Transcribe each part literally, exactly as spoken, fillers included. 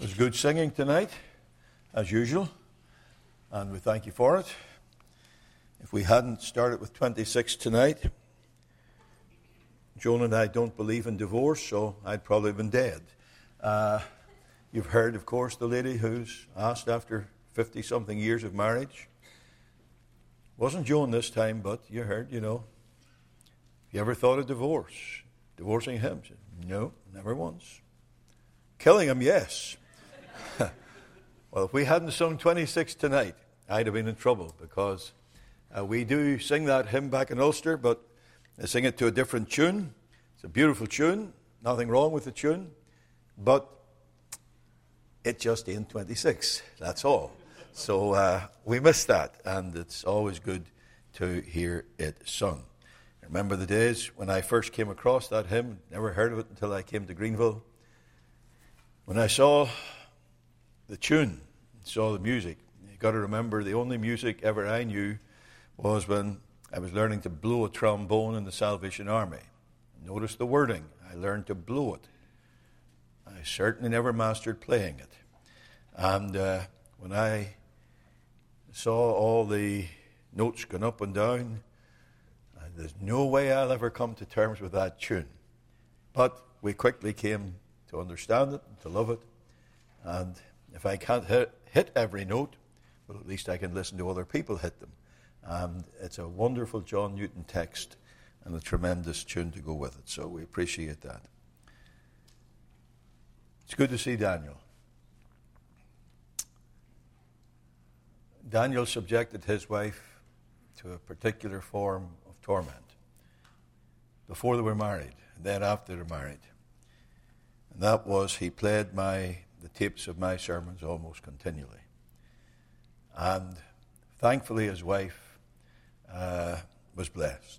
was good singing tonight, as usual, and we thank you for it. If we hadn't started with twenty-six tonight, Joan and I don't believe in divorce, so I'd probably been dead. Uh, you've heard, of course, the lady who's asked after fifty-something years of marriage. Wasn't Joan this time, but you heard, you know. You ever thought of divorce? Divorcing him? No, never once. Killing him, yes. Well, if we hadn't sung twenty-six tonight, I'd have been in trouble, because uh, we do sing that hymn back in Ulster, but I sing it to a different tune. It's a beautiful tune, nothing wrong with the tune, but it just ain't twenty-six, that's all. So uh, we missed that, and it's always good to hear it sung. I remember the days when I first came across that hymn, never heard of it until I came to Greenville. When I saw the tune, saw the music, you've got to remember the only music ever I knew was when I was learning to blow a trombone in the Salvation Army. Notice the wording, I learned to blow it. I certainly never mastered playing it. And uh, when I saw all the notes going up and down, uh, there's no way I'll ever come to terms with that tune. But we quickly came to understand it, to love it, and if I can't hit, hit every note, well, at least I can listen to other people hit them. And it's a wonderful John Newton text and a tremendous tune to go with it, so we appreciate that. It's good to see Daniel. Daniel subjected his wife to a particular form of torment before they were married, and then after they were married. And that was, he played my the tapes of my sermons almost continually. And thankfully his wife uh, was blessed.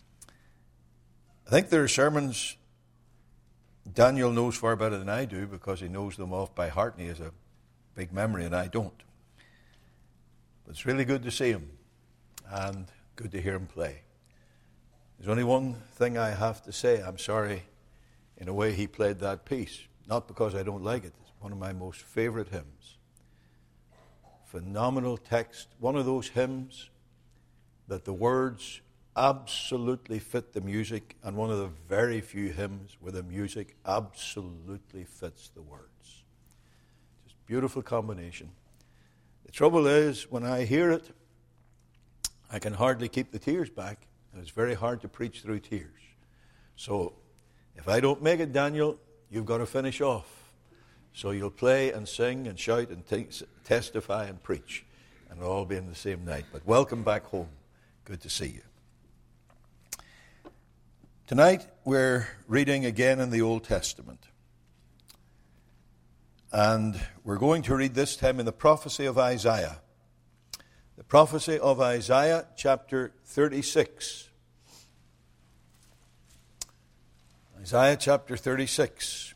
I think there are sermons Daniel knows far better than I do, because he knows them off by heart and he has a big memory and I don't. But it's really good to see him and good to hear him play. There's only one thing I have to say. I'm sorry, in a way, he played that piece. Not because I don't like it. It's one of my most favorite hymns. Phenomenal text. One of those hymns that the words absolutely fit the music, and one of the very few hymns where the music absolutely fits the words. Just beautiful combination. The trouble is, when I hear it, I can hardly keep the tears back, and it's very hard to preach through tears. So, if I don't make it, Daniel, you've got to finish off. So you'll play and sing and shout and t- testify and preach, and it'll all be in the same night. But welcome back home. Good to see you. Tonight, we're reading again in the Old Testament. And we're going to read this time in the prophecy of Isaiah. The prophecy of Isaiah, chapter thirty-six. Isaiah chapter thirty-six.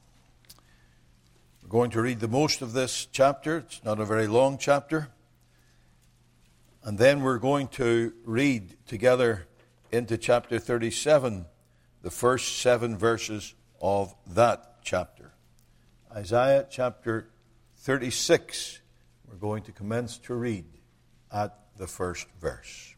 We're going to read the most of this chapter. It's not a very long chapter. And then we're going to read together into chapter thirty-seven, the first seven verses of that chapter. Isaiah chapter thirty-six, we're going to commence to read at the first verse.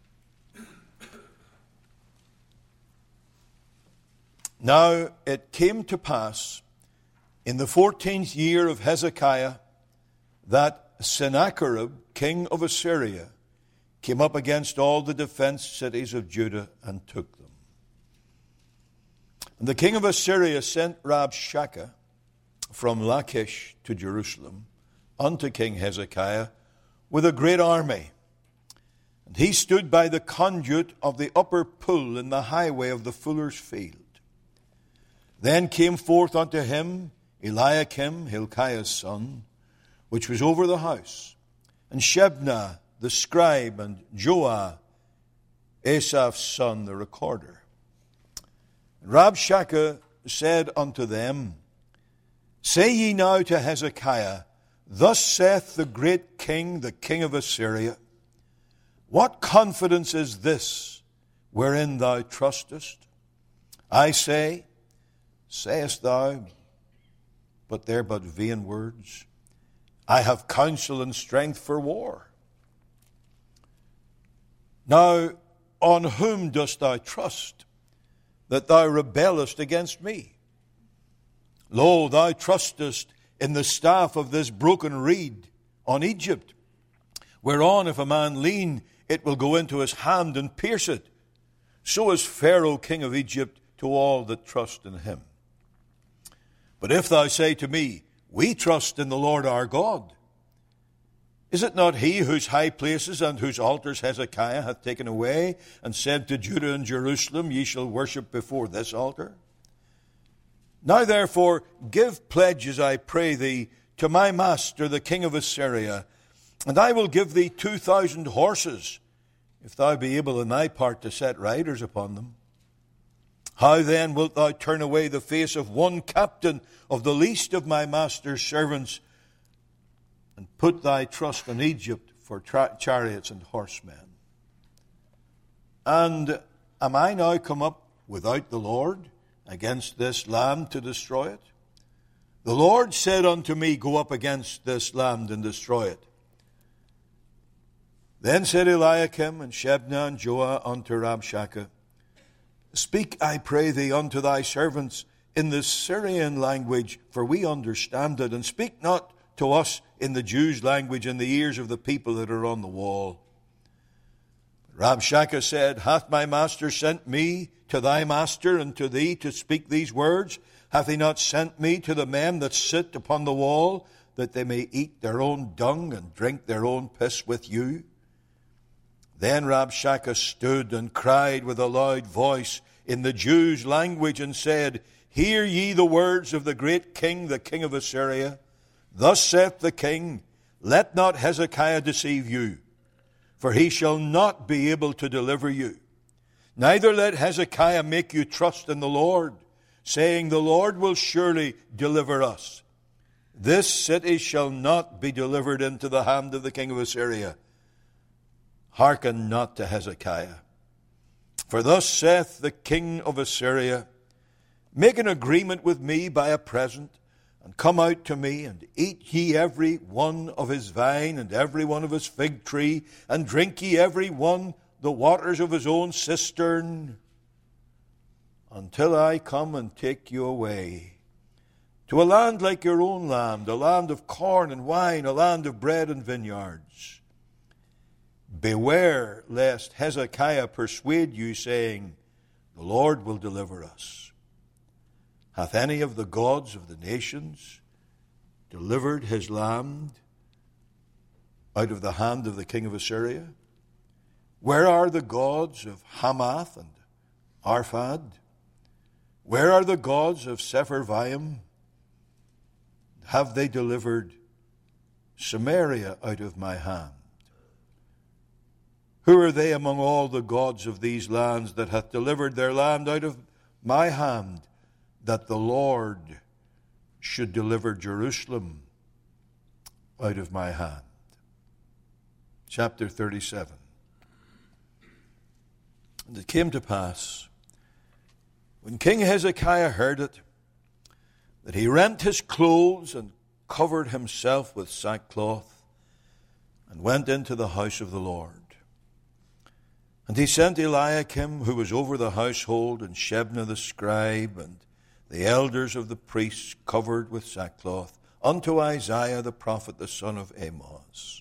Now it came to pass in the fourteenth year of Hezekiah that Sennacherib, king of Assyria, came up against all the defenced cities of Judah and took them. And the king of Assyria sent Rabshakeh from Lachish to Jerusalem unto King Hezekiah with a great army. And he stood by the conduit of the upper pool in the highway of the fuller's field. Then came forth unto him Eliakim, Hilkiah's son, which was over the house, and Shebna the scribe, and Joah, Asaph's son, the recorder. And Rabshakeh said unto them, Say ye now to Hezekiah, Thus saith the great king, the king of Assyria, What confidence is this wherein thou trustest? I say, sayest thou, but they're but vain words. I have counsel and strength for war. Now, on whom dost thou trust, that thou rebellest against me? Lo, thou trustest in the staff of this broken reed on Egypt, whereon if a man lean, it will go into his hand and pierce it. So is Pharaoh king of Egypt to all that trust in him. But if thou say to me, we trust in the Lord our God, is it not he whose high places and whose altars Hezekiah hath taken away, and said to Judah and Jerusalem, ye shall worship before this altar? Now therefore give pledges, I pray thee, to my master the king of Assyria, and I will give thee two thousand horses, if thou be able in thy part to set riders upon them. How then wilt thou turn away the face of one captain of the least of my master's servants, and put thy trust in Egypt for tra- chariots and horsemen? And am I now come up without the Lord against this land to destroy it? The Lord said unto me, go up against this land and destroy it. Then said Eliakim and Shebna and Joah unto Rabshakeh, speak, I pray thee, unto thy servants in the Syrian language, for we understand it, and speak not to us in the Jews' language in the ears of the people that are on the wall. Rabshakeh said, hath my master sent me to thy master and to thee to speak these words? Hath he not sent me to the men that sit upon the wall, that they may eat their own dung and drink their own piss with you? Then Rabshakeh stood and cried with a loud voice in the Jews' language and said, hear ye the words of the great king, the king of Assyria. Thus saith the king, let not Hezekiah deceive you, for he shall not be able to deliver you. Neither let Hezekiah make you trust in the Lord, saying, the Lord will surely deliver us. This city shall not be delivered into the hand of the king of Assyria. Hearken not to Hezekiah. For thus saith the king of Assyria, make an agreement with me by a present, and come out to me, and eat ye every one of his vine, and every one of his fig tree, and drink ye every one the waters of his own cistern, until I come and take you away to a land like your own land, a land of corn and wine, a land of bread and vineyards. Beware lest Hezekiah persuade you, saying, the Lord will deliver us. Hath any of the gods of the nations delivered his land out of the hand of the king of Assyria? Where are the gods of Hamath and Arphad? Where are the gods of Sepharvaim? Have they delivered Samaria out of my hand? Who are they among all the gods of these lands that hath delivered their land out of my hand, that the Lord should deliver Jerusalem out of my hand? Chapter thirty-seven. And it came to pass, when King Hezekiah heard it, that he rent his clothes and covered himself with sackcloth, and went into the house of the Lord. And he sent Eliakim, who was over the household, and Shebna the scribe, and the elders of the priests covered with sackcloth, unto Isaiah the prophet, the son of Amoz.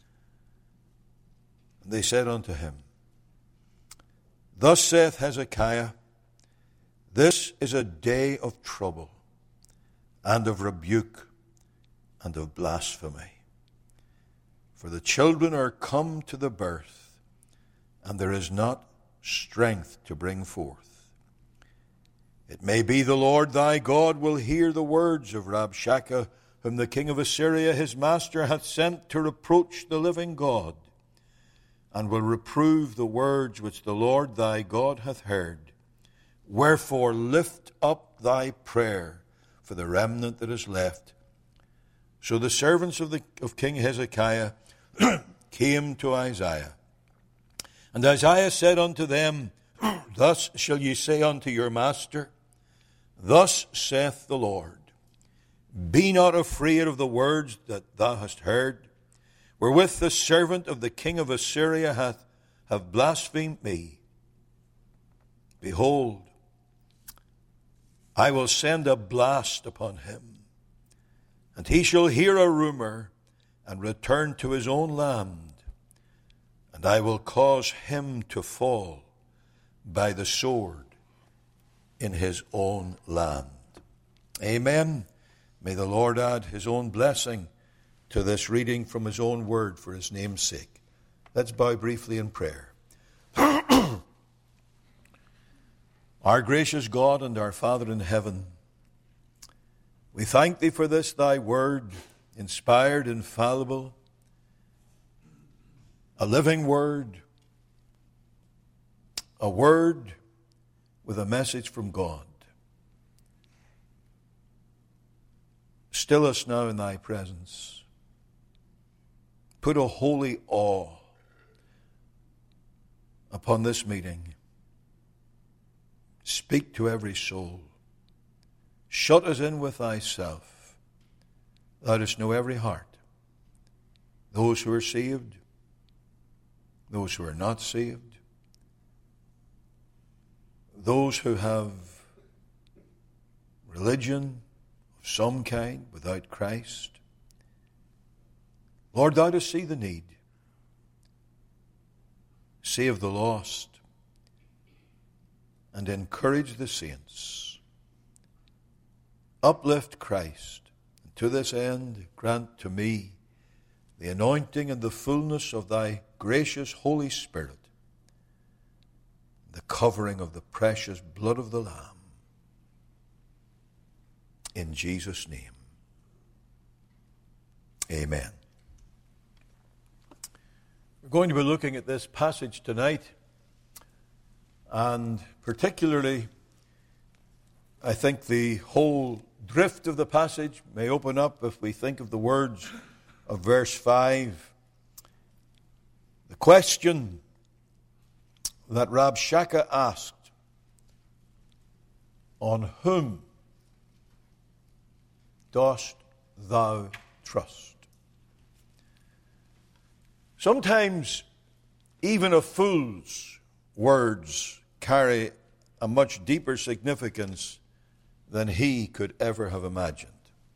And they said unto him, thus saith Hezekiah, this is a day of trouble, and of rebuke, and of blasphemy. For the children are come to the birth, and there is not strength to bring forth. It may be the Lord thy God will hear the words of Rabshakeh, whom the king of Assyria his master hath sent to reproach the living God, and will reprove the words which the Lord thy God hath heard. Wherefore lift up thy prayer for the remnant that is left. So the servants of, the, of King Hezekiah came to Isaiah. And Isaiah said unto them, thus shall ye say unto your master, thus saith the Lord, Be not afraid of the words that thou hast heard, wherewith the servant of the king of Assyria hath have blasphemed me. Behold, I will send a blast upon him, and he shall hear a rumor, and return to his own land, and I will cause him to fall by the sword in his own land. Amen. May the Lord add his own blessing to this reading from his own word for his name's sake. Let's bow briefly in prayer. Our gracious God and our Father in heaven, we thank thee for this thy word, inspired, infallible, a living word, a word with a message from God. Still us now in thy presence. Put a holy awe upon this meeting. Speak to every soul. Shut us in with thyself. Let us know every heart. Those who are saved, those who are not saved, those who have religion of some kind without Christ. Lord, thou dost see the need. Save the lost and encourage the saints. Uplift Christ, and to this end grant to me the anointing and the fullness of thy gracious Holy Spirit, the covering of the precious blood of the Lamb. In Jesus' name, amen. We're going to be looking at this passage tonight, and particularly, I think the whole drift of the passage may open up if we think of the words of verse five. The question that Rabshakeh asked, on whom dost thou trust? Sometimes even a fool's words carry a much deeper significance than he could ever have imagined.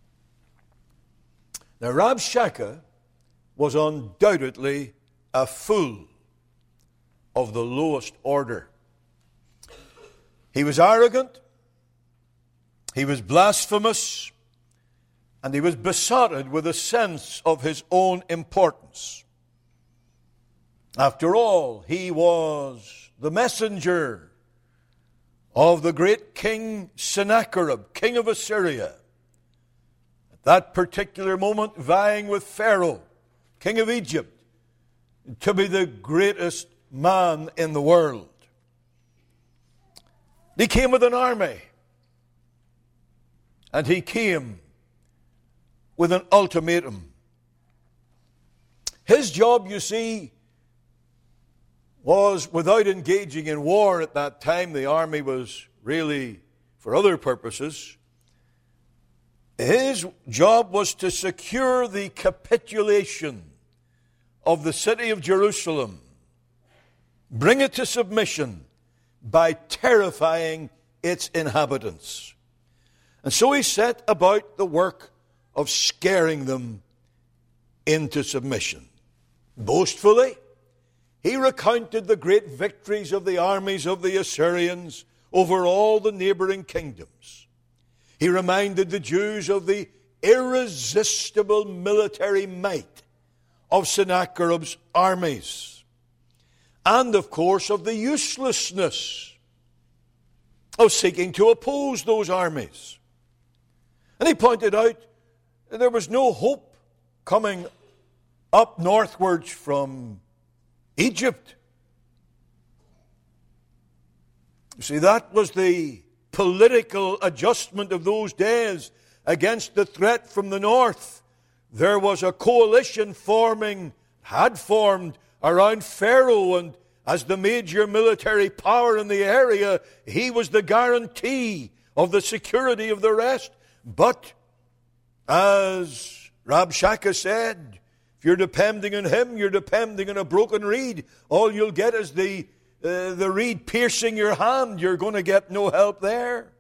Now, Rabshakeh was undoubtedly a fool of the lowest order. He was arrogant, he was blasphemous, and he was besotted with a sense of his own importance. After all, he was the messenger of the great king Sennacherib, king of Assyria. At that particular moment, vying with Pharaoh, king of Egypt, to be the greatest man in the world. He came with an army, and he came with an ultimatum. His job, you see, was, without engaging in war at that time, the army was really for other purposes. His job was to secure the capitulation of the city of Jerusalem, bring it to submission by terrifying its inhabitants. And so he set about the work of scaring them into submission. Boastfully, he recounted the great victories of the armies of the Assyrians over all the neighboring kingdoms. He reminded the Jews of the irresistible military might of Sennacherib's armies, and of course of the uselessness of seeking to oppose those armies. And he pointed out that there was no hope coming up northwards from Egypt. You see, that was the political adjustment of those days against the threat from the north. There was a coalition forming, had formed, around Pharaoh, and as the major military power in the area, he was the guarantee of the security of the rest. But As Rabshakeh said, if you're depending on him, you're depending on a broken reed. All you'll get is the, uh, the reed piercing your hand. You're going to get no help there.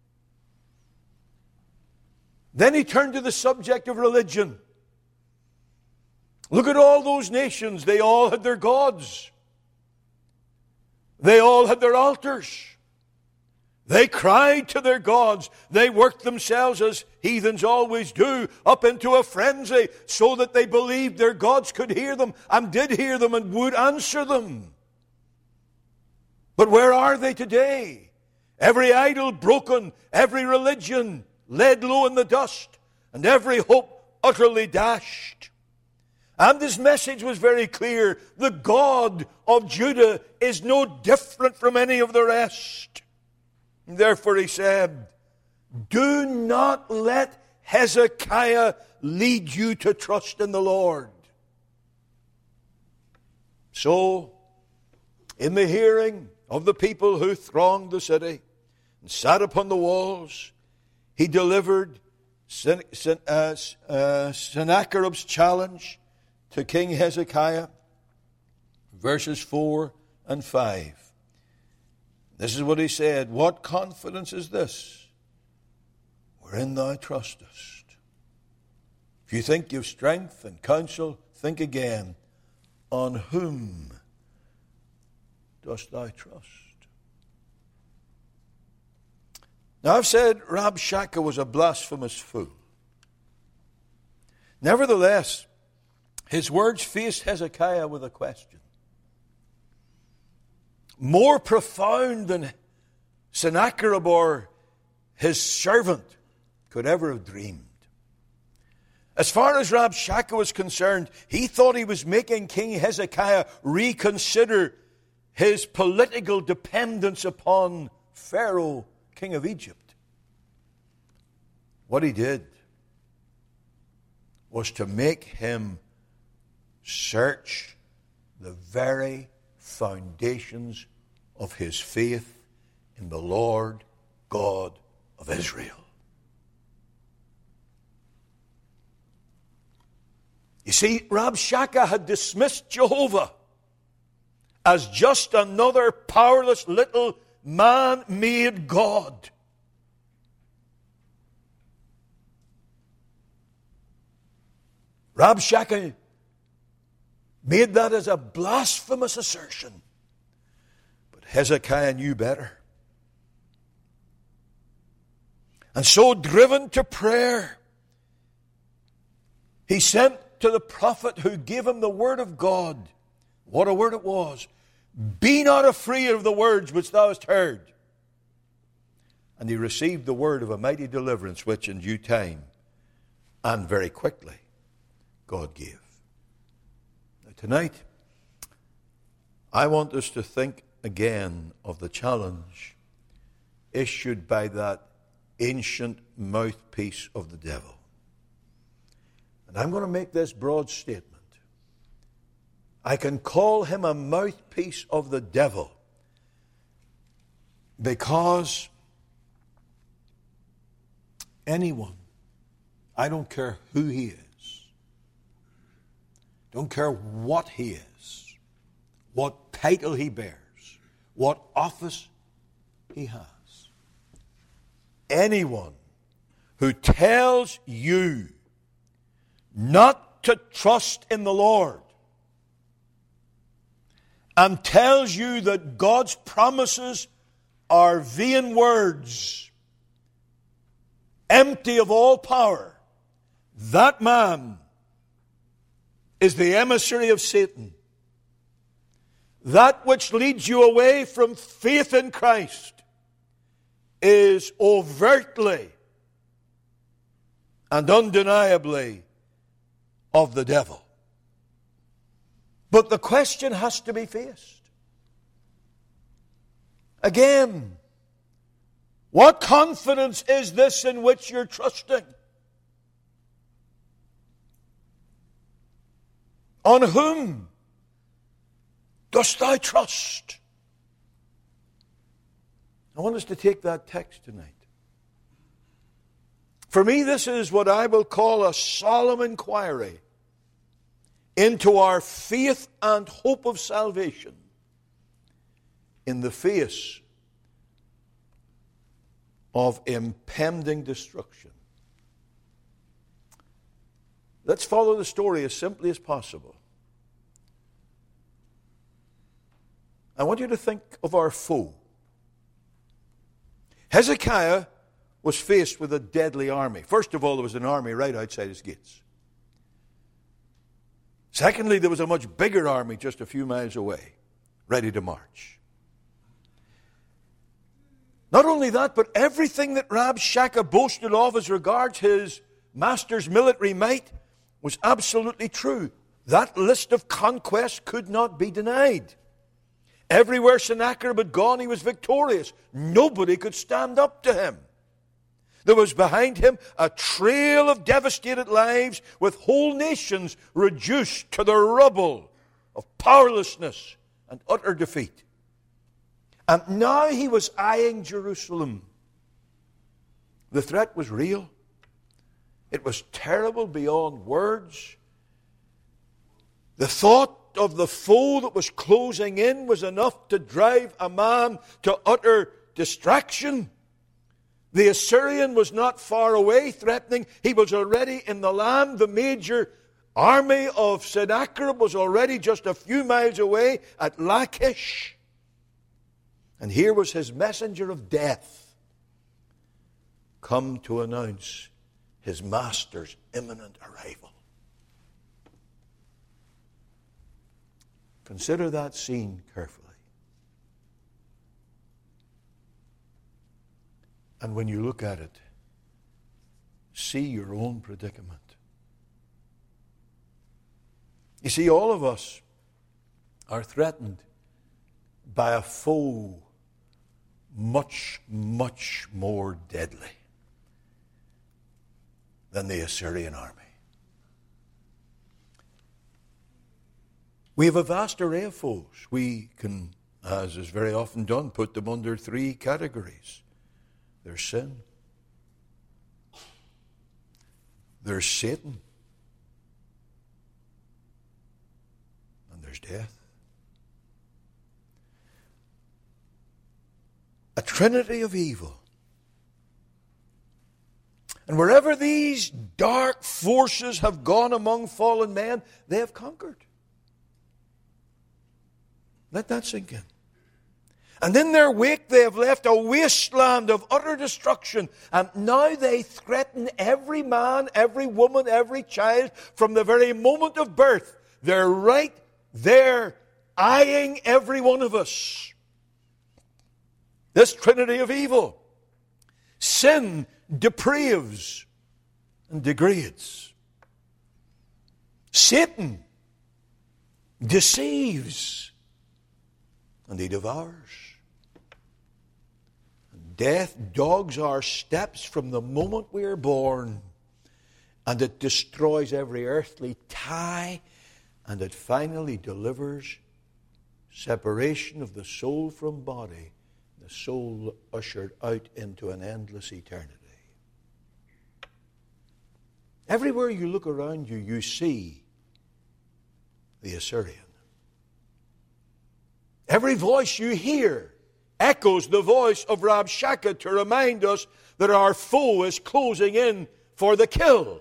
Then he turned to the subject of religion. Look at all those nations. They all had their gods. They all had their altars. They cried to their gods. They worked themselves, as heathens always do, up into a frenzy so that they believed their gods could hear them and did hear them and would answer them. But where are they today? Every idol broken, every religion laid low in the dust, and every hope utterly dashed. And his message was very clear. The God of Judah is no different from any of the rest. Therefore he said, do not let Hezekiah lead you to trust in the Lord. So, in the hearing of the people who thronged the city and sat upon the walls, he delivered Sen- Sen- uh, uh, Sennacherib's challenge to King Hezekiah, verses four and five. This is what he said. What confidence is this, wherein thou trustest? If you think you've strength and counsel, think again. On whom dost thou trust? Now I've said Rabshakeh was a blasphemous fool. Nevertheless, his words faced Hezekiah with a question, more profound than Sennacherib or his servant could ever have dreamed. As far as Rabshakeh was concerned, he thought he was making King Hezekiah reconsider his political dependence upon Pharaoh, king of Egypt. What he did was to make him search the very foundations of his faith in the Lord God of Israel. You see, Rabshakeh had dismissed Jehovah as just another powerless little man-made God. Rabshakeh made that as a blasphemous assertion. But Hezekiah knew better. And so, driven to prayer, he sent to the prophet who gave him the word of God. What a word it was. Be not afraid of the words which thou hast heard. And he received the word of a mighty deliverance, which in due time and very quickly God gave. Now tonight, I want us to think again of the challenge issued by that ancient mouthpiece of the devil. And I'm going to make this broad statement. I can call him a mouthpiece of the devil because anyone, I don't care who he is, don't care what he is, what title he bears, what office he has, anyone who tells you not to trust in the Lord and tells you that God's promises are vain words, empty of all power, that man is the emissary of Satan. That which leads you away from faith in Christ is overtly and undeniably of the devil. But the question has to be faced. Again, what confidence is this in which you're trusting? On whom dost thou trust? I want us to take that text tonight. For me, this is what I will call a solemn inquiry into our faith and hope of salvation in the face of impending destruction. Let's follow the story as simply as possible. I want you to think of our foe. Hezekiah was faced with a deadly army. First of all, there was an army right outside his gates. Secondly, there was a much bigger army just a few miles away, ready to march. Not only that, but everything that Rabshakeh boasted of as regards his master's military might was absolutely true. That list of conquests could not be denied. Everywhere Sennacherib had gone, he was victorious. Nobody could stand up to him. There was behind him a trail of devastated lives, with whole nations reduced to the rubble of powerlessness and utter defeat. And now he was eyeing Jerusalem. The threat was real. It was terrible beyond words. The thought of the foe that was closing in was enough to drive a man to utter distraction. The Assyrian was not far away threatening. He was already in the land. The major army of Sennacherib was already just a few miles away at Lachish. And here was his messenger of death come to announce his master's imminent arrival. Consider that scene carefully. And when you look at it, see your own predicament. You see, all of us are threatened by a foe much, much more deadly than the Assyrian army. We have a vast array of foes. We can, as is very often done, put them under three categories. There's sin. There's Satan. And there's death. A trinity of evil. And wherever these dark forces have gone among fallen men, they have conquered. Let that sink in. And in their wake they have left a wasteland of utter destruction. And now they threaten every man, every woman, every child from the very moment of birth. They're right there eyeing every one of us. This trinity of evil. Sin depraves and degrades. Satan deceives and he devours. And death dogs our steps from the moment we are born, and it destroys every earthly tie, and it finally delivers separation of the soul from body, the soul ushered out into an endless eternity. Everywhere you look around you, you see the Assyrian. Every voice you hear echoes the voice of Rabshakeh to remind us that our foe is closing in for the kill.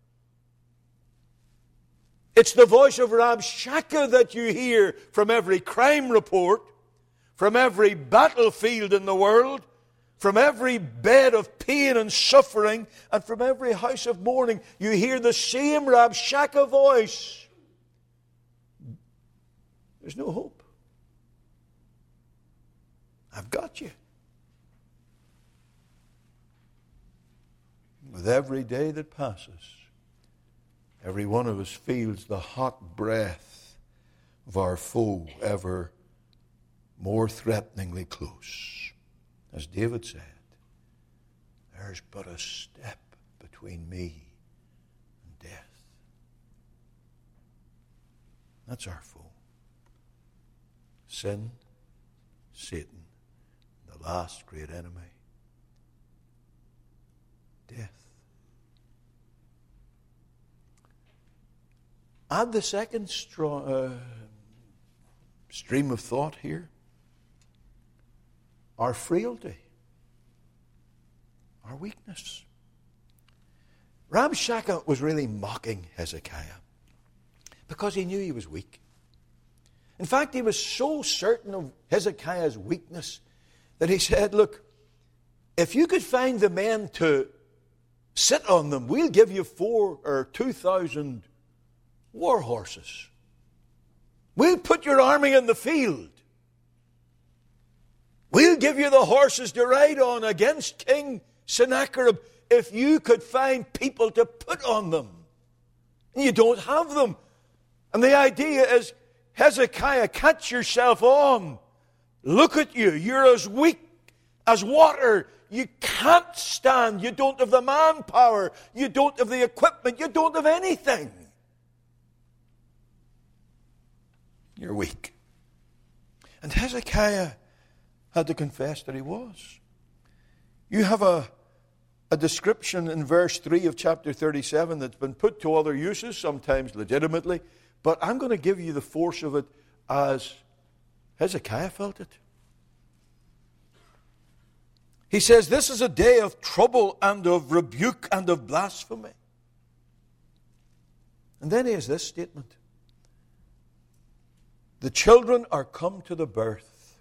It's the voice of Rabshakeh that you hear from every crime report, from every battlefield in the world, from every bed of pain and suffering, and from every house of mourning. You hear the same Rabshakeh voice. There's no hope. I've got you. With every day that passes, every one of us feels the hot breath of our foe ever more threateningly close. As David said, there's but a step between me and death. That's our foe. Sin, Satan, the last great enemy, death. add the second straw, uh, stream of thought here. Our frailty. Our weakness. Rabshakeh was really mocking Hezekiah because he knew he was weak. In fact, he was so certain of Hezekiah's weakness that he said, look, if you could find the men to sit on them, we'll give you four or two thousand war horses. We'll put your army in the field. We'll give you the horses to ride on against King Sennacherib if you could find people to put on them. And you don't have them. And the idea is, Hezekiah, catch yourself on. Look at you. You're as weak as water. You can't stand. You don't have the manpower. You don't have the equipment. You don't have anything. You're weak. And Hezekiah had to confess that he was. You have a, a description in verse three of chapter thirty-seven that's been put to other uses, sometimes legitimately, but I'm going to give you the force of it as Hezekiah felt it. He says, this is a day of trouble and of rebuke and of blasphemy. And then he has this statement. The children are come to the birth,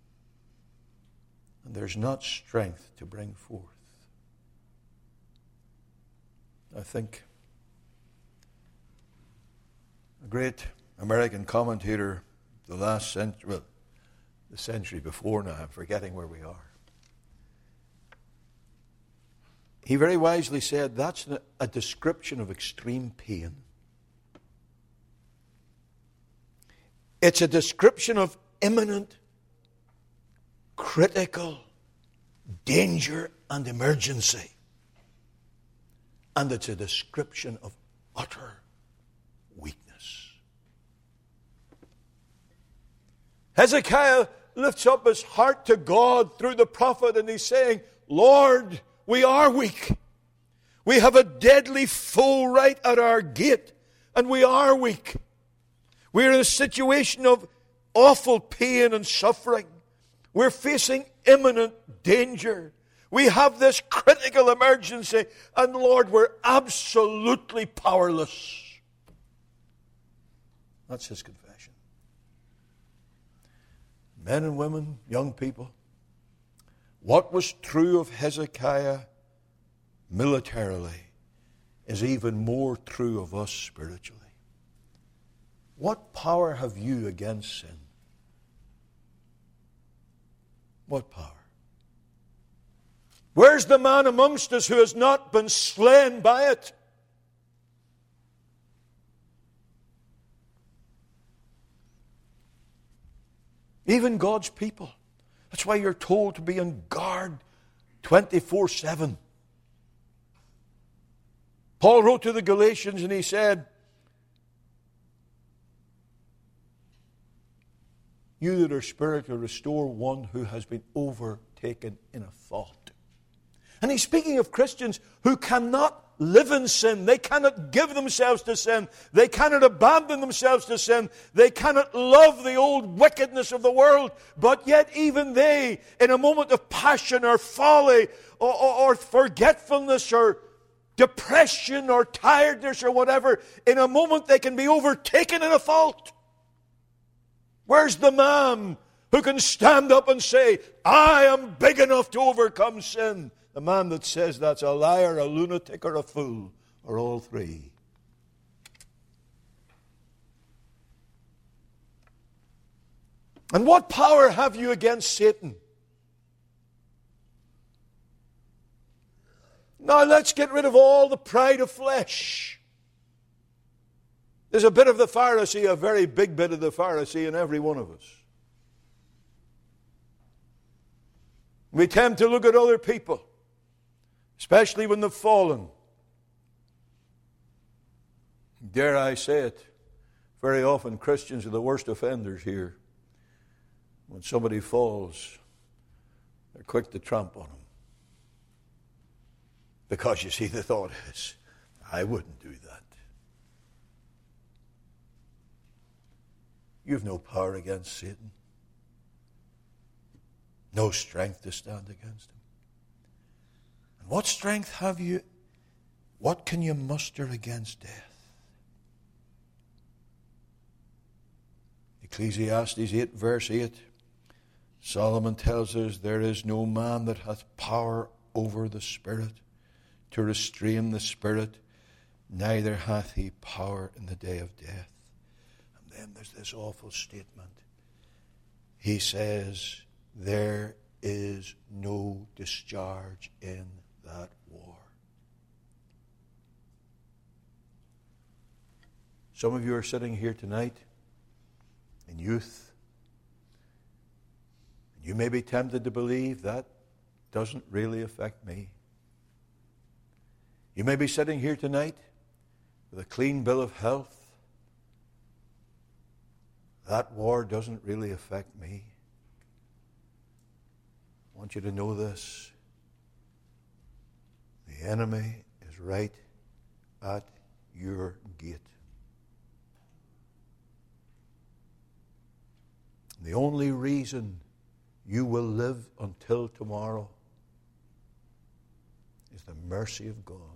and there's not strength to bring forth. I think a great American commentator, the last century, well, the century before now, I'm forgetting where we are. He very wisely said that's a description of extreme pain. It's a description of imminent, critical danger and emergency. And it's a description of utter weakness. Hezekiah lifts up his heart to God through the prophet, and he's saying, Lord, we are weak. We have a deadly foe right at our gate, and we are weak. We're in a situation of awful pain and suffering. We're facing imminent danger. We have this critical emergency, and Lord, we're absolutely powerless. That's his confession. Men and women, young people, what was true of Hezekiah militarily is even more true of us spiritually. What power have you against sin? What power? Where's the man amongst us who has not been slain by it? Even God's people. That's why you're told to be on guard twenty-four seven. Paul wrote to the Galatians and he said, you that are spiritual, restore one who has been overtaken in a fault. And he's speaking of Christians who cannot live in sin. They cannot give themselves to sin. They cannot abandon themselves to sin. They cannot love the old wickedness of the world. But yet even they, in a moment of passion or folly or, or, or forgetfulness or depression or tiredness or whatever, in a moment they can be overtaken in a fault. Where's the man who can stand up and say, I am big enough to overcome sin? The man that says that's a liar, a lunatic, or a fool, or all three. And what power have you against Satan? Now let's get rid of all the pride of flesh. There's a bit of the Pharisee, a very big bit of the Pharisee in every one of us. We tend to look at other people, especially when they've fallen. Dare I say it, very often Christians are the worst offenders here. When somebody falls, they're quick to tramp on them. Because you see, the thought is, I wouldn't do that. You have no power against Satan. No strength to stand against him. And what strength have you? What can you muster against death? Ecclesiastes eight, verse eight. Solomon tells us, there is no man that hath power over the Spirit, to restrain the Spirit, neither hath he power in the day of death. And then there's this awful statement. He says, there is no discharge in that war. Some of you are sitting here tonight in youth. You may be tempted to believe that doesn't really affect me. You may be sitting here tonight with a clean bill of health. That war doesn't really affect me. I want you to know this. The enemy is right at your gate. The only reason you will live until tomorrow is the mercy of God.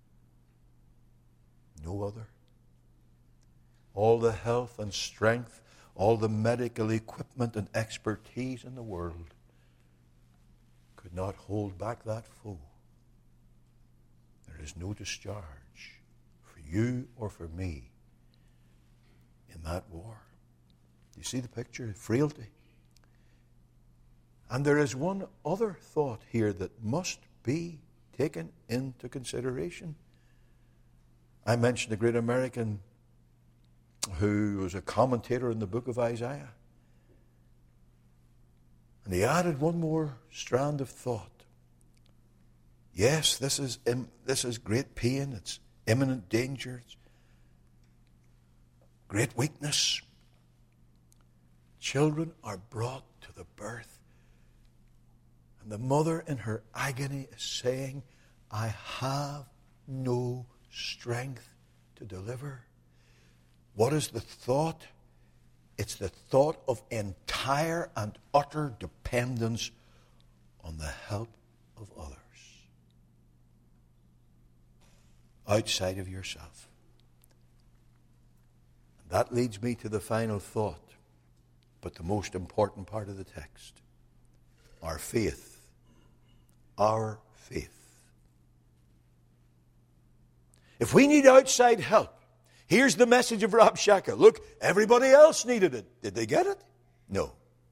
No other. All the health and strength, all the medical equipment and expertise in the world could not hold back that foe. There is no discharge for you or for me in that war. Do you see the picture? Frailty. And there is one other thought here that must be taken into consideration. I mentioned a great American who was a commentator in the book of Isaiah. And he added one more strand of thought. Yes, this is, this is great pain. It's imminent danger. It's great weakness. Children are brought to the birth. And the mother in her agony is saying, I have no strength to deliver. What is the thought? It's the thought of entire and utter dependence on the help of others. Outside of yourself. And that leads me to the final thought, but the most important part of the text. Our faith. Our faith. If we need outside help, here's the message of Rabshakeh. Look, everybody else needed it. Did they get it? No.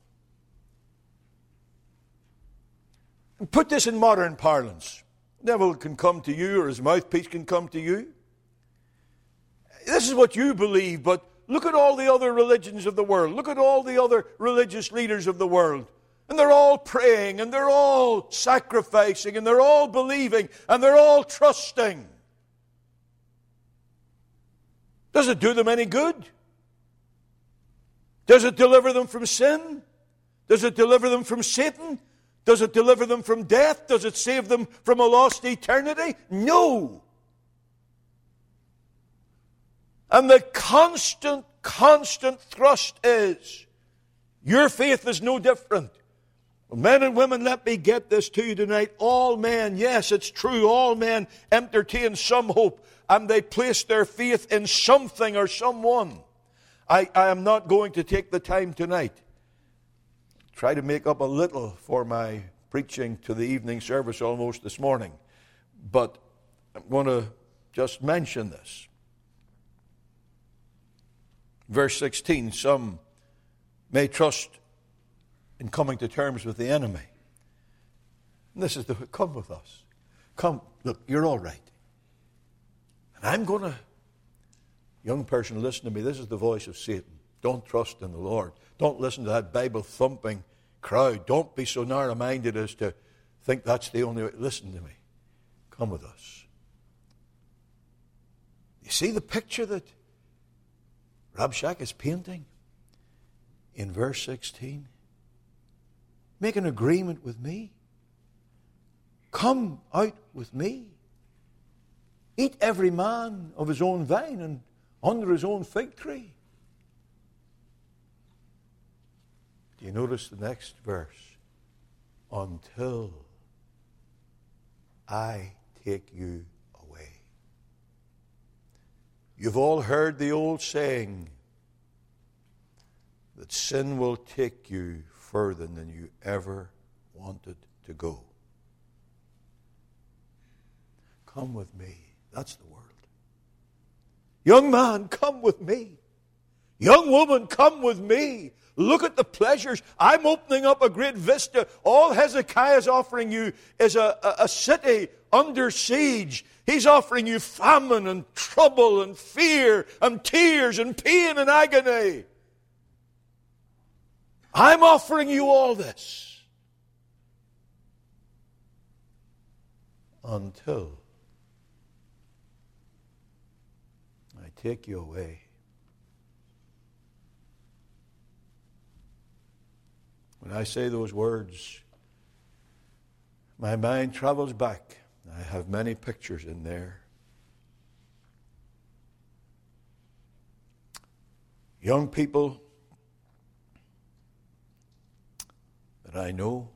And put this in modern parlance. The devil can come to you, or his mouthpiece can come to you. This is what you believe, but look at all the other religions of the world. Look at all the other religious leaders of the world. And they're all praying, and they're all sacrificing, and they're all believing, and they're all trusting. Does it do them any good? Does it deliver them from sin? Does it deliver them from Satan? Does it deliver them from death? Does it save them from a lost eternity? No. And the constant, constant thrust is, your faith is no different. Well, men and women, let me get this to you tonight. All men, yes, it's true, all men entertain some hope, and they place their faith in something or someone. I, I am not going to take the time tonight. Try to make up a little for my preaching to the evening service almost this morning. But I'm going to just mention this. Verse sixteen, some may trust in coming to terms with the enemy. And this is the, come with us. Come, look, you're all right. And I'm going to, young person, listen to me. This is the voice of Satan. Don't trust in the Lord. Don't listen to that Bible-thumping crowd. Don't be so narrow-minded as to think that's the only way. Listen to me. Come with us. You see the picture that Rabshakeh is painting in verse sixteen? Make an agreement with me. Come out with me. Eat every man of his own vine and under his own fig tree. Do you notice the next verse? Until I take you away. You've all heard the old saying that sin will take you further than you ever wanted to go. Come with me. That's the word. Young man, come with me. Young woman, come with me. Look at the pleasures. I'm opening up a great vista. All Hezekiah is offering you is a, a, a city under siege. He's offering you famine and trouble and fear and tears and pain and agony. I'm offering you all this until I take you away. When I say those words, my mind travels back. I have many pictures in there. Young people that I know,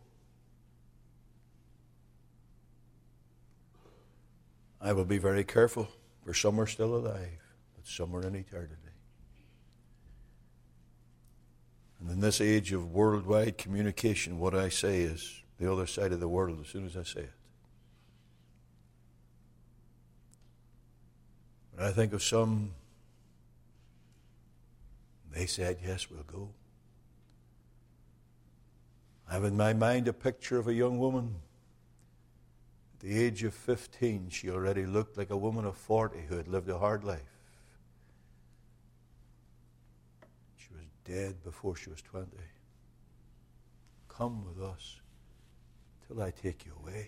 I will be very careful, for some are still alive, but some are in eternity. And in this age of worldwide communication, what I say is the other side of the world as soon as I say it. When I think of some, they said, yes, we'll go. I have in my mind a picture of a young woman. At the age of fifteen, she already looked like a woman of forty who had lived a hard life. She was dead before she was twenty. Come with us till I take you away.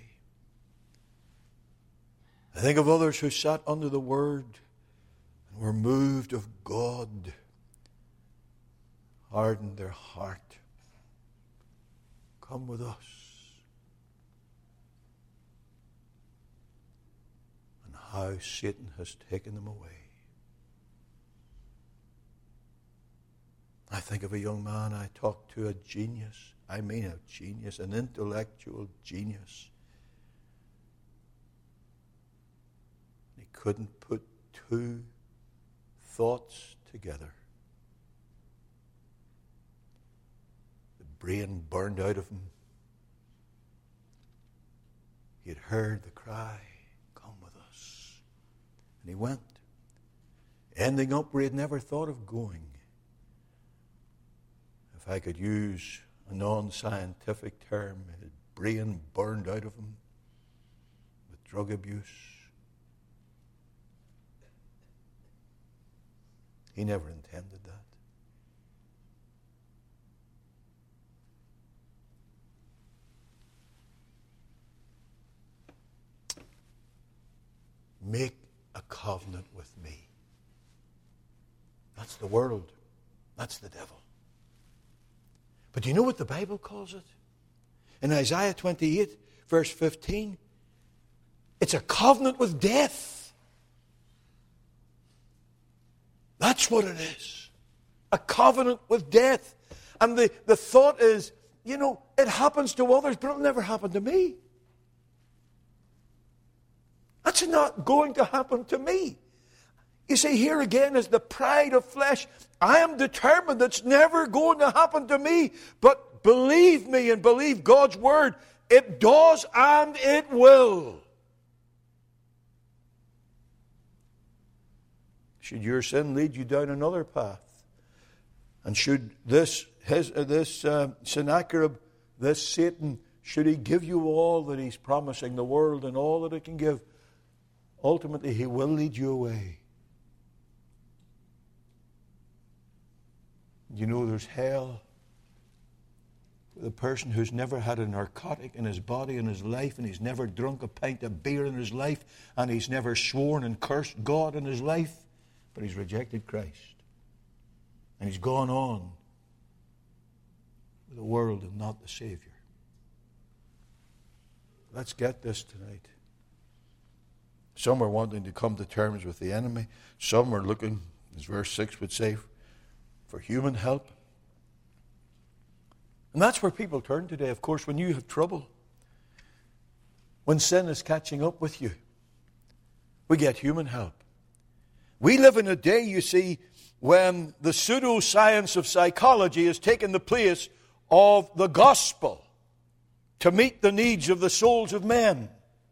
I think of others who sat under the Word and were moved of God, hardened their heart. Come with us. And how Satan has taken them away. I think of a young man I talked to, a genius. I mean a genius, an intellectual genius. He couldn't put two thoughts together. The brain burned out of him. He had heard the cry, come with us. And he went, ending up where he had never thought of going. If I could use a non-scientific term, his brain burned out of him with drug abuse. He never intended that. Make a covenant with me. That's the world. That's the devil. But do you know what the Bible calls it? In Isaiah twenty-eight, verse fifteen, it's a covenant with death. That's what it is. A covenant with death. And the, the thought is, you know, it happens to others, but it'll never happen to me. That's not going to happen to me. You see, here again is the pride of flesh. I am determined that's never going to happen to me. But believe me and believe God's word. It does and it will. Should your sin lead you down another path? And should this, his, uh, this uh, Sennacherib, this Satan, should he give you all that he's promising the world and all that it can give, ultimately he will lead you away. You know there's hell for the person who's never had a narcotic in his body in his life, and he's never drunk a pint of beer in his life, and he's never sworn and cursed God in his life, but he's rejected Christ. And he's gone on with the world and not the Savior. Let's get this tonight. Some are wanting to come to terms with the enemy. Some are looking, as verse six would say, for human help. And that's where people turn today, of course, when you have trouble. When sin is catching up with you, we get human help. We live in a day, you see, when the pseudoscience of psychology has taken the place of the gospel to meet the needs of the souls of men.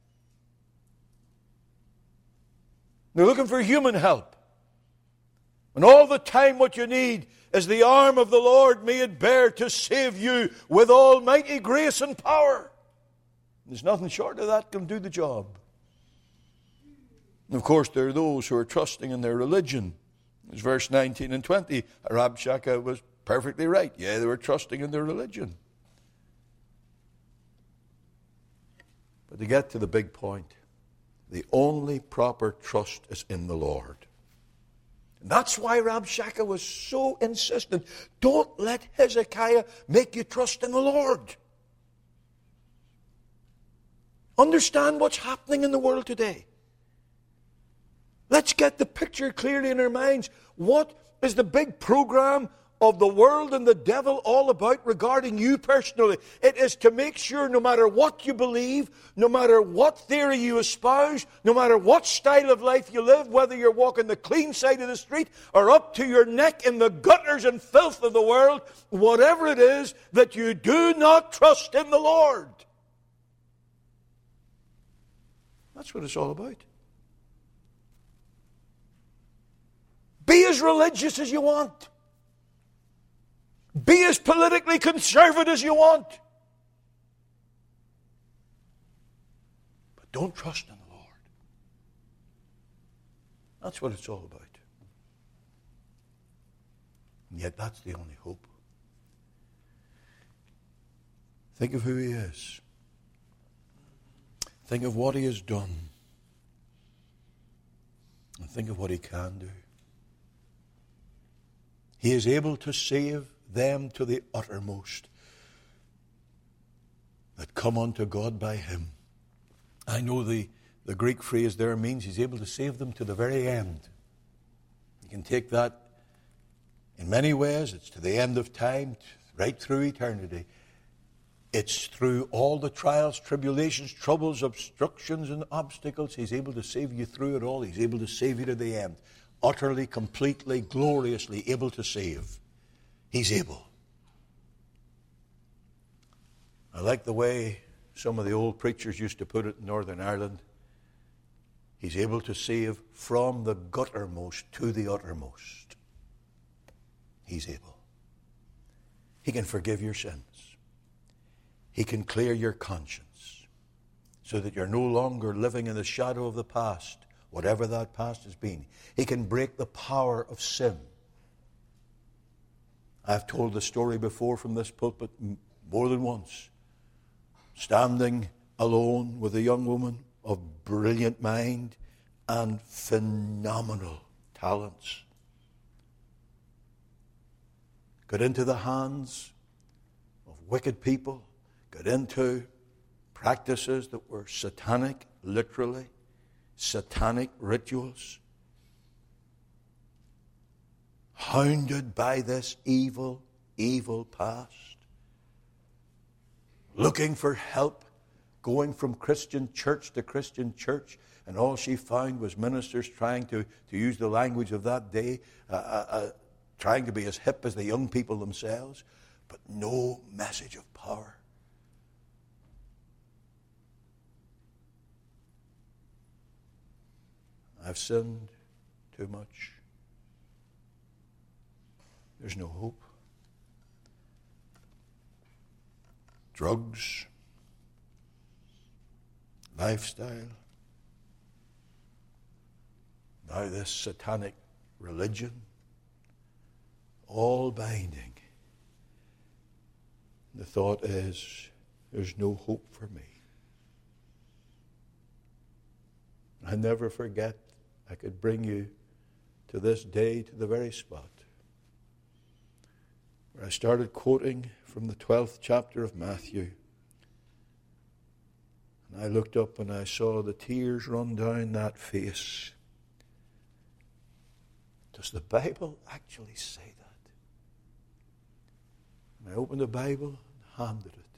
They're looking for human help. And all the time what you need is the arm of the Lord made bare to save you with almighty grace and power. There's nothing short of that can do the job. And of course, there are those who are trusting in their religion. It's verse nineteen and twenty. Rabshakeh was perfectly right. Yeah, they were trusting in their religion. But to get to the big point, the only proper trust is in the Lord. And that's why Rabshakeh was so insistent. Don't let Hezekiah make you trust in the Lord. Understand what's happening in the world today. Let's get the picture clearly in our minds. What is the big program of the world and the devil all about regarding you personally? It is to make sure no matter what you believe, no matter what theory you espouse, no matter what style of life you live, whether you're walking the clean side of the street or up to your neck in the gutters and filth of the world, whatever it is, that you do not trust in the Lord. That's what it's all about. Be as religious as you want. Be as politically conservative as you want. But don't trust in the Lord. That's what it's all about. And yet that's the only hope. Think of who He is. Think of what He has done. And think of what He can do. He is able to save them to the uttermost that come unto God by Him. I know the, the Greek phrase there means He's able to save them to the very end. You can take that in many ways. It's to the end of time, right through eternity. It's through all the trials, tribulations, troubles, obstructions, and obstacles. He's able to save you through it all. He's able to save you to the end. Utterly, completely, gloriously able to save. He's able. I like the way some of the old preachers used to put it in Northern Ireland. He's able to save from the guttermost to the uttermost. He's able. He can forgive your sins. He can clear your conscience so that you're no longer living in the shadow of the past, whatever that past has been. He can break the power of sin. I've told the story before from this pulpit more than once. Standing alone with a young woman of brilliant mind and phenomenal talents. Got into the hands of wicked people. Got into practices that were satanic, literally. Satanic rituals. Hounded by this evil, evil past. Looking for help. Going from Christian church to Christian church. And all she found was ministers trying to, to use the language of that day. Uh, uh, uh, trying to be as hip as the young people themselves. But no message of power. I've sinned too much. There's no hope. Drugs, lifestyle, now this satanic religion, all binding. The thought is, there's no hope for me. I never forget, I could bring you to this day, to the very spot where I started quoting from the twelfth chapter of Matthew. And I looked up and I saw the tears run down that face. Does the Bible actually say that? And I opened the Bible, handed it,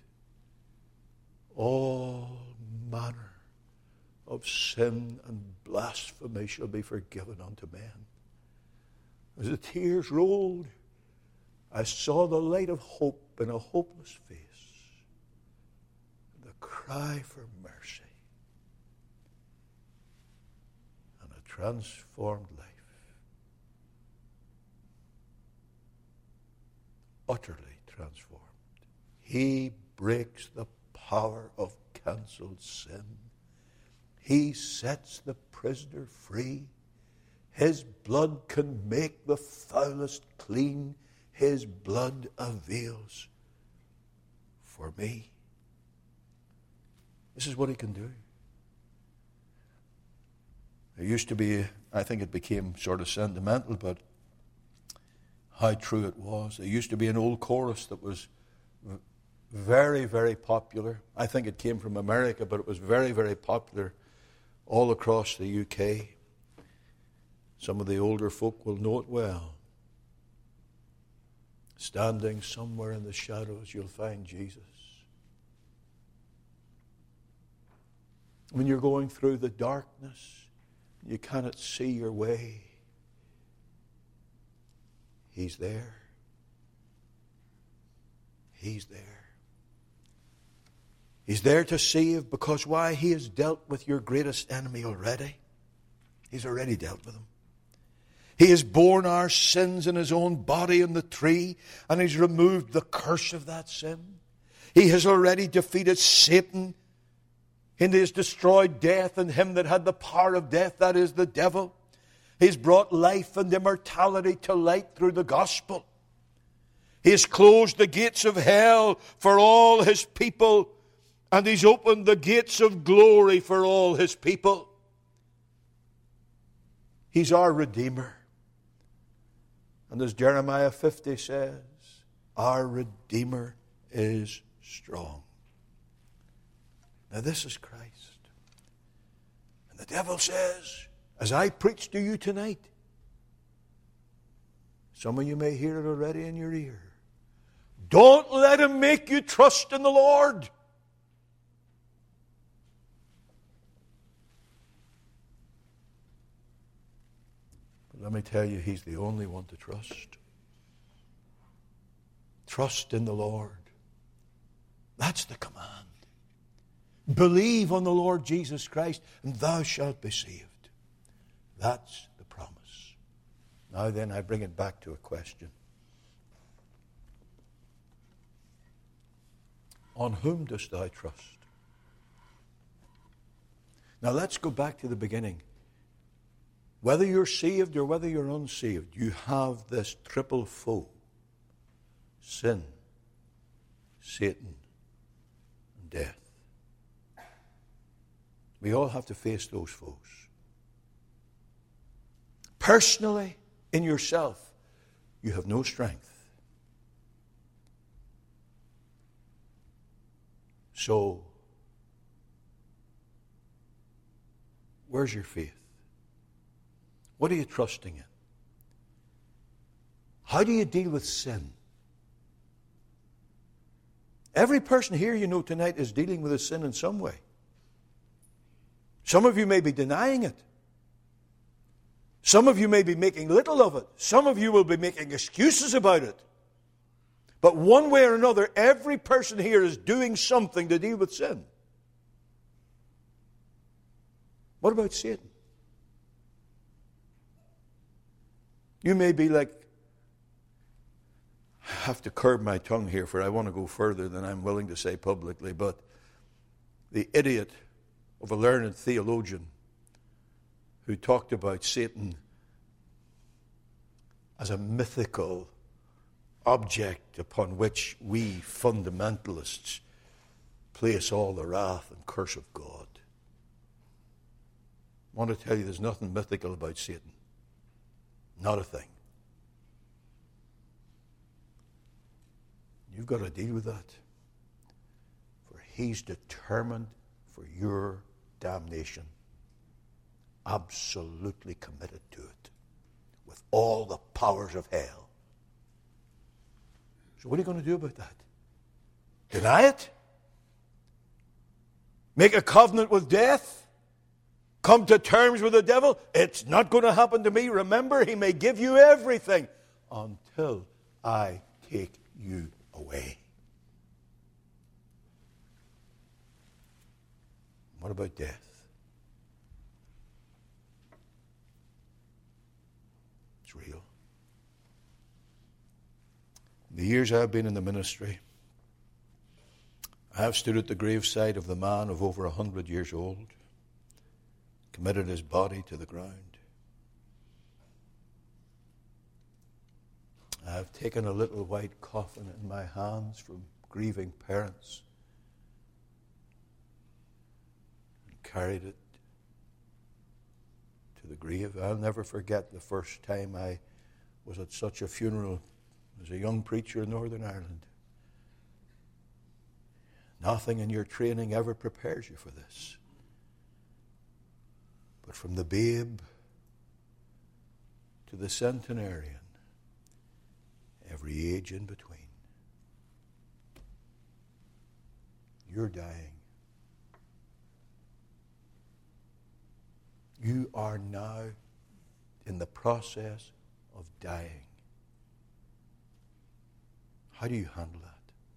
all manner of sin and blasphemy shall be forgiven unto men. As the tears rolled, I saw the light of hope in a hopeless face, the cry for mercy, and a transformed life. Utterly transformed. He breaks the power of cancelled sin. He sets the prisoner free. His blood can make the foulest clean. His blood avails for me. This is what he can do. There used to be, I think it became sort of sentimental, but how true it was. There used to be an old chorus that was very, very popular. I think it came from America, but it was very, very popular all across the U K. Some of the older folk will know it well. Standing somewhere in the shadows, you'll find Jesus. When you're going through the darkness, you cannot see your way, He's there. He's there. He's there to save, because why? He has dealt with your greatest enemy already. He's already dealt with him. He has borne our sins in His own body on the tree, and He's removed the curse of that sin. He has already defeated Satan, and He has destroyed death and him that had the power of death, that is the devil. He's brought life and immortality to light through the gospel. He has closed the gates of hell for all His people, and He's opened the gates of glory for all His people. He's our Redeemer. And as Jeremiah fifty says, our Redeemer is strong. Now this is Christ. And the devil says, as I preach to you tonight, some of you may hear it already in your ear, don't let him make you trust in the Lord. But let me tell you, He's the only one to trust. Trust in the Lord. That's the command. Believe on the Lord Jesus Christ, and thou shalt be saved. That's the promise. Now then, I bring it back to a question. On whom dost thou trust? Now let's go back to the beginning. Whether you're saved or whether you're unsaved, you have this triple foe. Sin, Satan, and death. We all have to face those foes. Personally, in yourself, you have no strength. So, where's your faith? What are you trusting in? How do you deal with sin? Every person here you know tonight is dealing with a sin in some way. Some of you may be denying it. Some of you may be making little of it. Some of you will be making excuses about it. But one way or another, every person here is doing something to deal with sin. What about Satan? You may be like, I have to curb my tongue here, for I want to go further than I'm willing to say publicly, but the idiot of a learned theologian who talked about Satan as a mythical object upon which we fundamentalists place all the wrath and curse of God. I want to tell you there's nothing mythical about Satan. Not a thing. You've got to deal with that. For he's determined for your damnation. Absolutely committed to it. With all the powers of hell. So what are you going to do about that? Deny it? Make a covenant with death? Come to terms with the devil? It's not going to happen to me. Remember, he may give you everything until I take you away. What about death? It's real. In the years I've been in the ministry, I have stood at the graveside of the man of over a hundred years old, committed his body to the ground. I have taken a little white coffin in my hands from grieving parents and carried it to the grave. I'll never forget the first time I was at such a funeral as a young preacher in Northern Ireland. Nothing in your training ever prepares you for this. But from the babe to the centenarian, every age in between, you're dying. You are now in the process of dying. How do you handle that?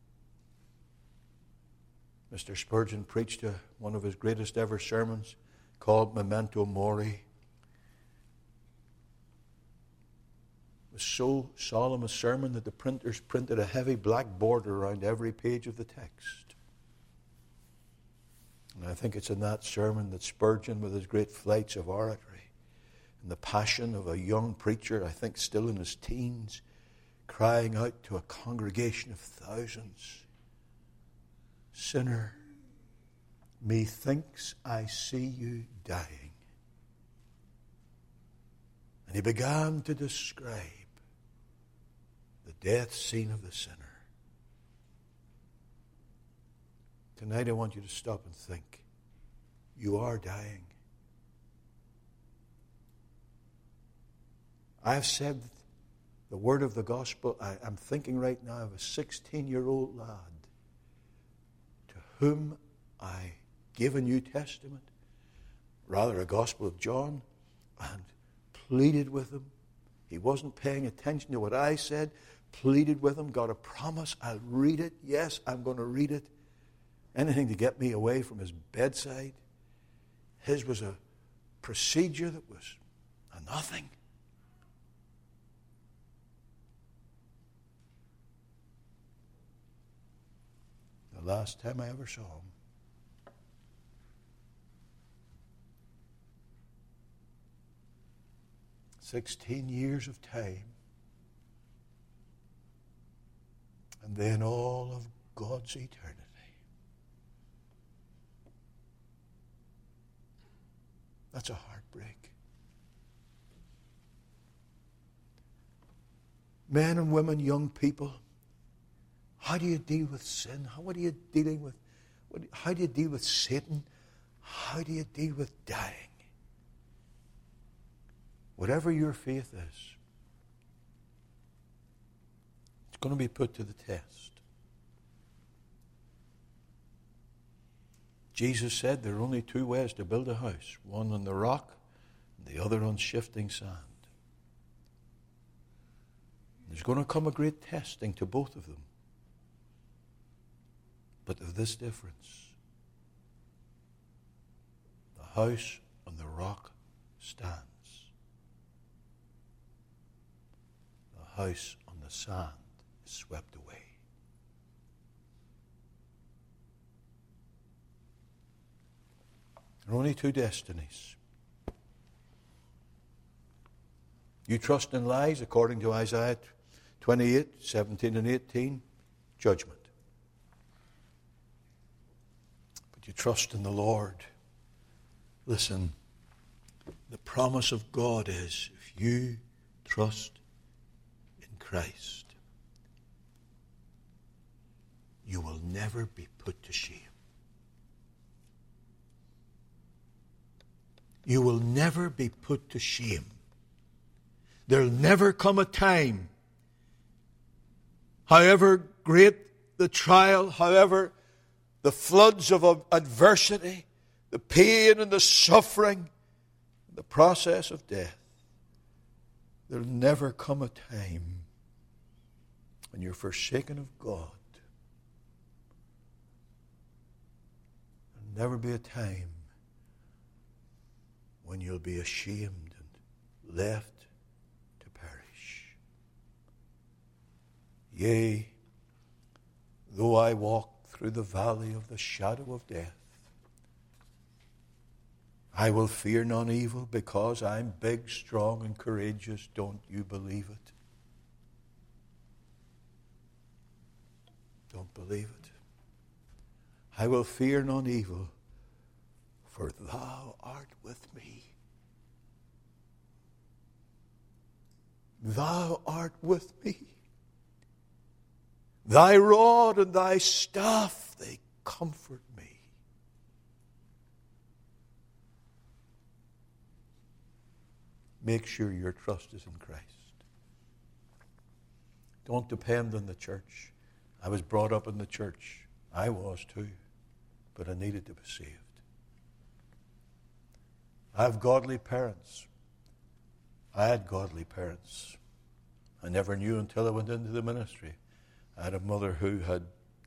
Mister Spurgeon preached a, one of his greatest ever sermons called Memento Mori. It was so solemn a sermon that the printers printed a heavy black border around every page of the text. And I think it's in that sermon that Spurgeon, with his great flights of oratory and the passion of a young preacher, I think still in his teens, crying out to a congregation of thousands, "Sinner, methinks I see you dying." And he began to describe the death scene of the sinner. Tonight I want you to stop and think. You are dying. I've said the word of the gospel. I, I'm thinking right now of a sixteen-year-old lad to whom I gave a New Testament, rather a Gospel of John, and pleaded with him. He wasn't paying attention to what I said, pleaded with him, got a promise, I'll read it. Yes, I'm going to read it. Anything to get me away from his bedside. His was a procedure that was a nothing. The last time I ever saw him, Sixteen years of time, and then all of God's eternity. That's a heartbreak. Men and women, young people, how do you deal with sin? How are you dealing with? How do you deal with Satan? How do you deal with dying? Whatever your faith is, it's going to be put to the test. Jesus said there are only two ways to build a house, one on the rock and the other on shifting sand. There's going to come a great testing to both of them. But of this difference, the house on the rock stands. The house on the sand is swept away. There are only two destinies. You trust in lies, according to Isaiah twenty-eight, seventeen and eighteen, judgment. But you trust in the Lord. Listen, the promise of God is, if you trust in Christ, you will never be put to shame. You will never be put to shame. There'll never come a time, however great the trial, however, the floods of adversity, the pain and the suffering, the process of death, there'll never come a time when you're forsaken of God. There'll never be a time when you'll be ashamed and left to perish. Yea, though I walk through the valley of the shadow of death, I will fear none evil, because I'm big, strong, and courageous. Don't you believe it? Don't believe it. I will fear none evil, for thou art with me. Thou art with me. Thy rod and thy staff, they comfort me. Make sure your trust is in Christ. Don't depend on the church. I was brought up in the church. I was too. But I needed to be saved. I have godly parents. I had godly parents. I never knew until I went into the ministry. I had a mother who had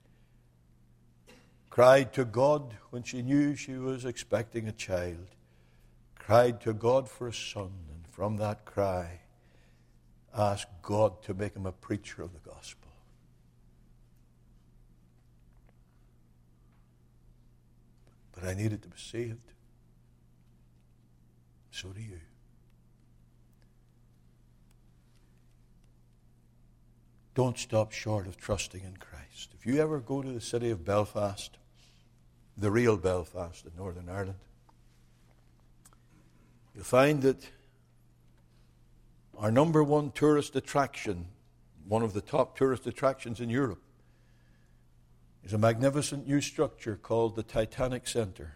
cried to God when she knew she was expecting a child. Cried to God for a son, and from that cry asked God to make him a preacher of the gospel. But I needed to be saved. So do you. Don't stop short of trusting in Christ. If you ever go to the city of Belfast, the real Belfast in Northern Ireland, you'll find that our number one tourist attraction, one of the top tourist attractions in Europe, is a magnificent new structure called the Titanic Centre.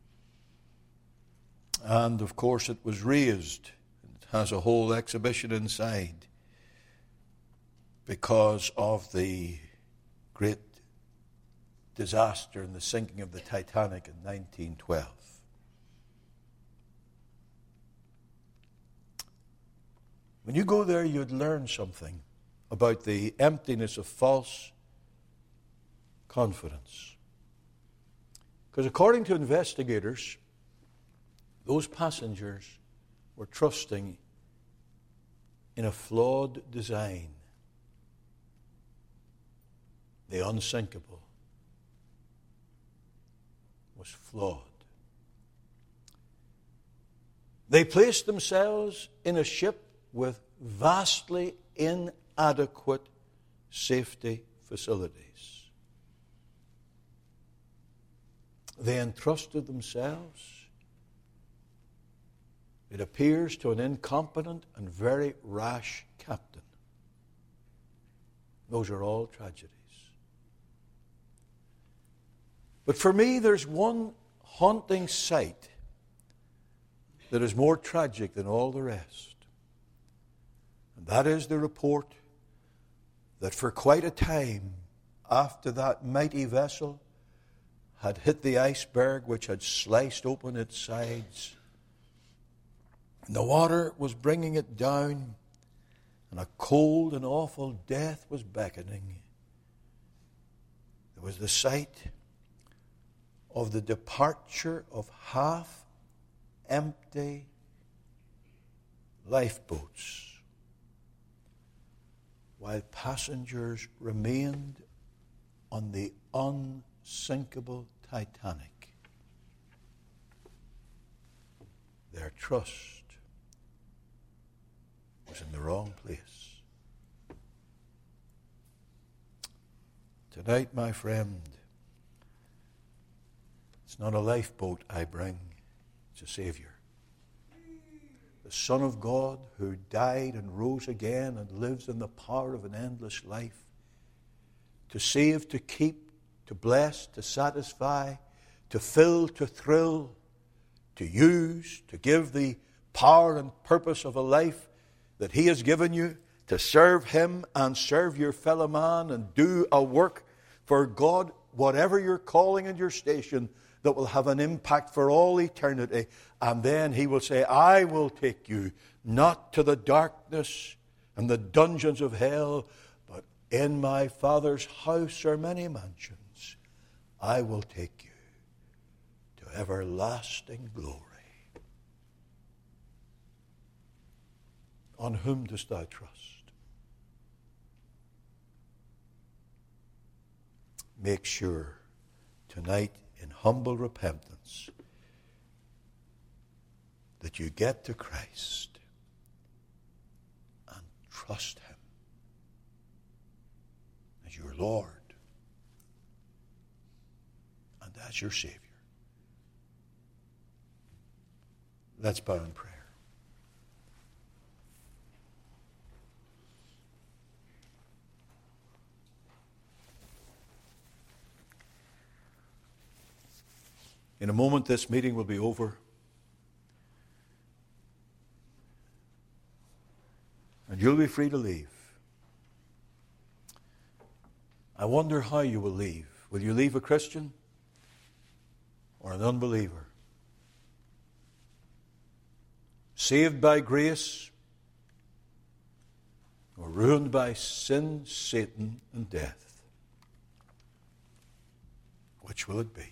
And, of course, it was raised. It has a whole exhibition inside because of the great disaster and the sinking of the Titanic in nineteen twelve. When you go there, you'd learn something about the emptiness of false confidence. Because according to investigators, those passengers were trusting in a flawed design. The unsinkable was flawed. They placed themselves in a ship with vastly inadequate safety facilities. They entrusted themselves, it appears, to an incompetent and very rash captain. Those are all tragedies. But for me, there's one haunting sight that is more tragic than all the rest. And that is the report that for quite a time after that mighty vessel had hit the iceberg which had sliced open its sides, and the water was bringing it down, and a cold and awful death was beckoning, there was the sight of the departure of half-empty lifeboats, while passengers remained on the unsinkable Titanic. Their trust was in the wrong place. Tonight, my friend, it's not a lifeboat I bring, it's a Savior. The Son of God who died and rose again and lives in the power of an endless life to save, to keep, to bless, to satisfy, to fill, to thrill, to use, to give the power and purpose of a life that He has given you, to serve Him and serve your fellow man and do a work for God, whatever your calling and your station, that will have an impact for all eternity. And then He will say, I will take you not to the darkness and the dungeons of hell, but in my Father's house are many mansions. I will take you to everlasting glory. On whom dost thou trust? Make sure tonight, in humble repentance, that you get to Christ and trust Him as your Lord and as your Savior. Let's bow in prayer. In a moment, this meeting will be over. And you'll be free to leave. I wonder how you will leave. Will you leave a Christian or an unbeliever? Saved by grace or ruined by sin, Satan, and death? Which will it be?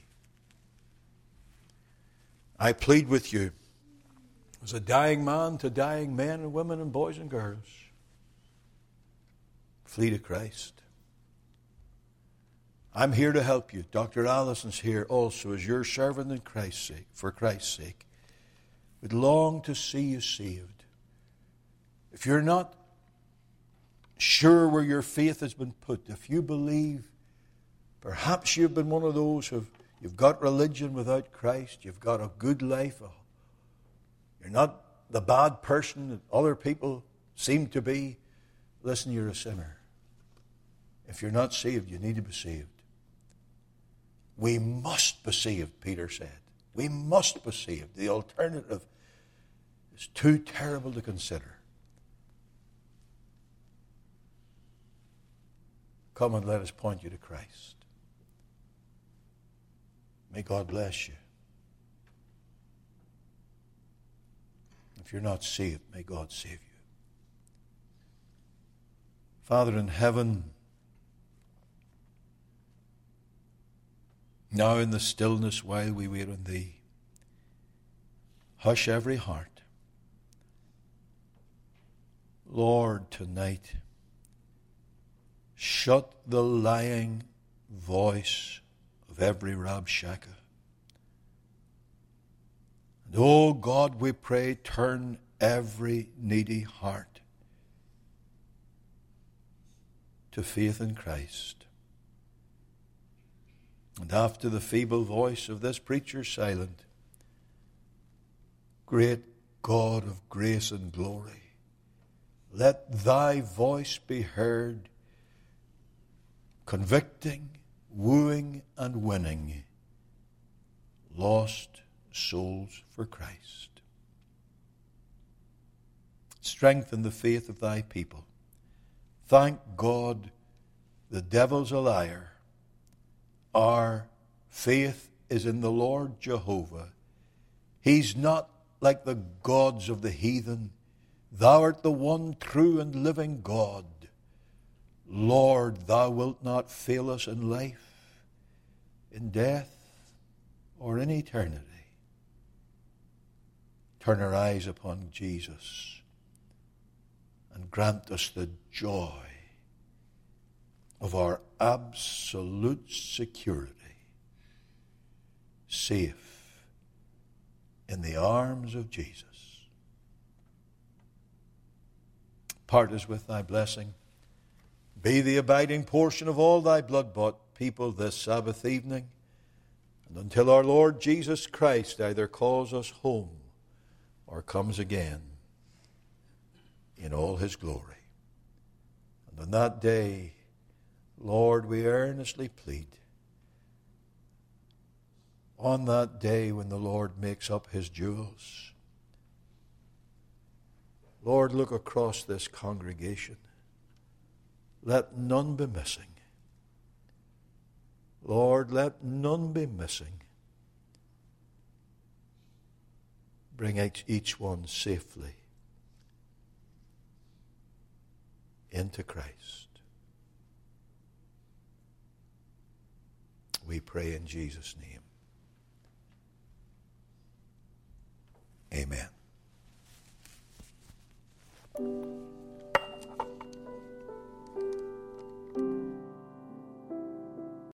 I plead with you, as a dying man to dying men and women and boys and girls, flee to Christ. I'm here to help you. Doctor Allison's here also as your servant in Christ's sake, for Christ's sake. Would long to see you saved. If you're not sure where your faith has been put, if you believe, perhaps you've been one of those who've You've got religion without Christ. You've got a good life. You're not the bad person that other people seem to be. Listen, you're a sinner. If you're not saved, you need to be saved. We must be saved, Peter said. We must be saved. The alternative is too terrible to consider. Come and let us point you to Christ. May God bless you. If you're not saved, may God save you. Father in heaven, now in the stillness while we wait on Thee, hush every heart. Lord, tonight, shut the lying voice of every Rabshakeh. And oh God, we pray, turn every needy heart to faith in Christ. And after the feeble voice of this preacher silent, great God of grace and glory, let Thy voice be heard, convicting, wooing, and winning lost souls for Christ. Strengthen the faith of Thy people. Thank God the devil's a liar. Our faith is in the Lord Jehovah. He's not like the gods of the heathen. Thou art the one true and living God. Lord, Thou wilt not fail us in life, in death, or in eternity. Turn our eyes upon Jesus and grant us the joy of our absolute security, safe in the arms of Jesus. Part us with Thy blessing. Be the abiding portion of all Thy blood-bought people this Sabbath evening, and until our Lord Jesus Christ either calls us home or comes again in all His glory. And on that day, Lord, we earnestly plead, on that day when the Lord makes up His jewels, Lord, look across this congregation. Let none be missing. Lord, let none be missing. Bring each, each one safely into Christ. We pray in Jesus' name.